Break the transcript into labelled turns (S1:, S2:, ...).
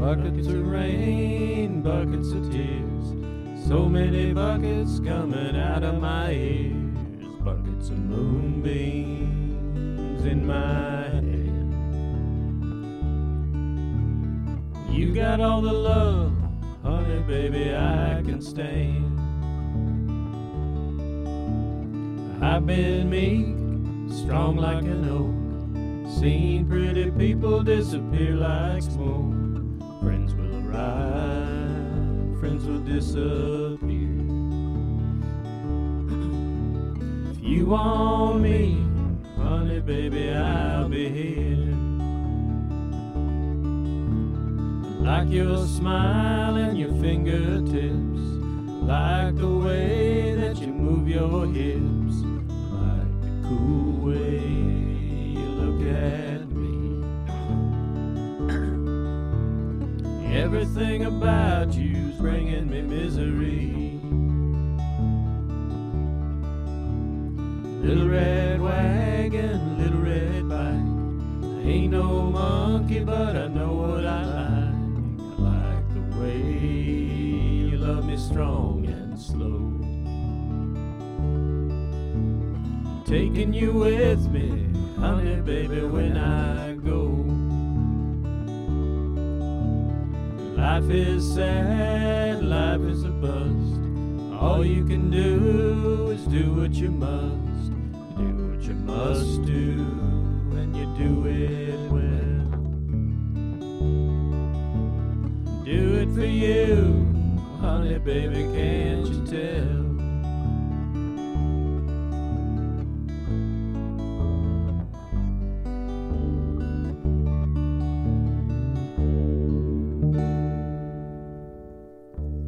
S1: Buckets of rain, buckets of tears, so many buckets coming out of my ears. Buckets of moonbeams in my head. You got all the love, honey, baby, I can stand. I've been meek, strong like an oak, seen pretty people disappear like smoke. Friends will arrive, friends will disappear. If you want me, honey, baby, I'll be here. Like your smile and your fingertips, like the way that you move your hips, like the cool way you look at me. Everything about you's bringing me misery. Little red wagon, little red bike, I ain't no monkey, but I know what I like. I like the way you love me strong and slow. Taking you with me, honey, baby, when I go. Life is sad, life is a bust. All you can do is do what you must. You do what you must do, and you do it well. Do it for you, honey, baby, can't you tell?